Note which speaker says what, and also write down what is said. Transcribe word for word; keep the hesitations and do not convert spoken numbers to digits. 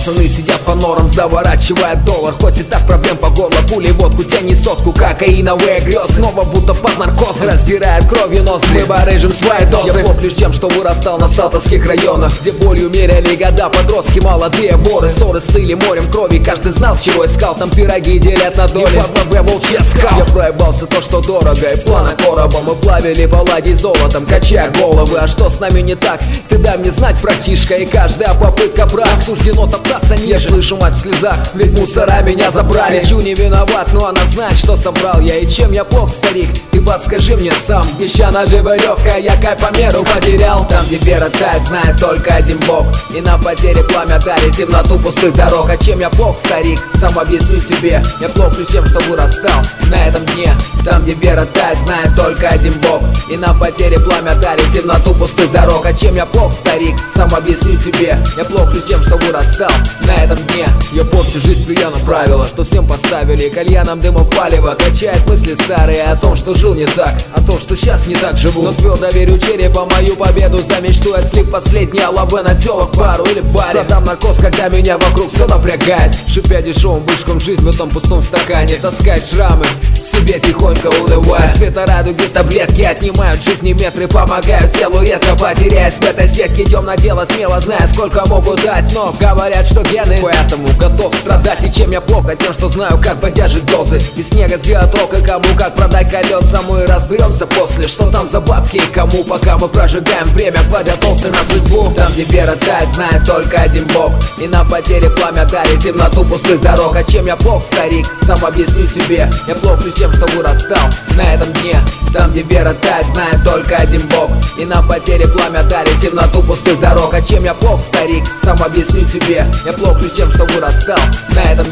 Speaker 1: Пацаны сидят по норам, заворачивая доллар. Хоть и так проблем по горло, пули водку, тяни сотку, кокаиновые грез. Снова будто под наркозом раздирает кровью нос. Хлеба режем свои дозы. Я плох лишь тем, что вырастал на салтовских районах, где болью меряли года подростки, молодые воры. Ссоры стыли морем крови, каждый знал, чего искал. Там пироги делят на доли, и по волчья скал. Я проебался то, что дорого, и плана короба. Мы плавили палладий золотом, качая головы. А что с нами не так? Ты дай мне знать, братишка. И каждая попытка прав, суждено топтаться ниже. Я слышу мать в слезах, ведь мусора меня забрали. Чу не виноват, но она знает, что собрал я. И чем я плох, старик, ты подскажи мне сам. Песчано-же веревка, я кайф по меру потерял. Там, где вера тает, знает только один Бог. И на потере пламя дарит темноту пустых дорог. А чем я плох, старик, сам объясню тебе. Я плох лишь тем, что вырастал на этом дне. Там, где вера тает, знает только один Бог. И на потере пламя дарит темноту пустых дорог. А чем я плох, старик, сам объясню тебе. Я плох лишь тем, что вырастал на этом дне. Я порчу жизнь пьяно правила, что всем поставили. Кальяном дымом палево качает мысли старые о том, что жил не так, о том, что сейчас не так живу. Но твердо верю черепа мою победу. За мечту я слив последние лавы на телок пару или паре. Там наркоз, когда меня вокруг все напрягает. Шипя дешевым вышком жизнь в этом пустом стакане. Таскает шрамы, в себе тихонько улыбая. Цвета радуги таблетки отнимают жизни метры, помогают телу редко потеряясь в этой сетке. Идем на дело смело, зная, сколько могу дать. Но говорят, что гены, поэтому готов страдать. И чем я плохо? Тем, что знаю, как бодяжить дозы. Из снега сделать рок, и кому как продать колеса. Мы разберемся после, что там за бабки и кому. Пока мы прожигаем время, кладя толстый на судьбу. Там, где вера тает, знает только один Бог. И на потере пламя дарит темноту пустых дорог. А чем я плох, старик, сам объясню тебе. Я плох лишь тем, что вырастал на этом дне. Там, где вера тает, знает только один Бог. И на потере пламя дарит темноту пустых дорог. А чем я плох, старик, сам объясню тебе. Я плох лишь тем, что вырастал на этом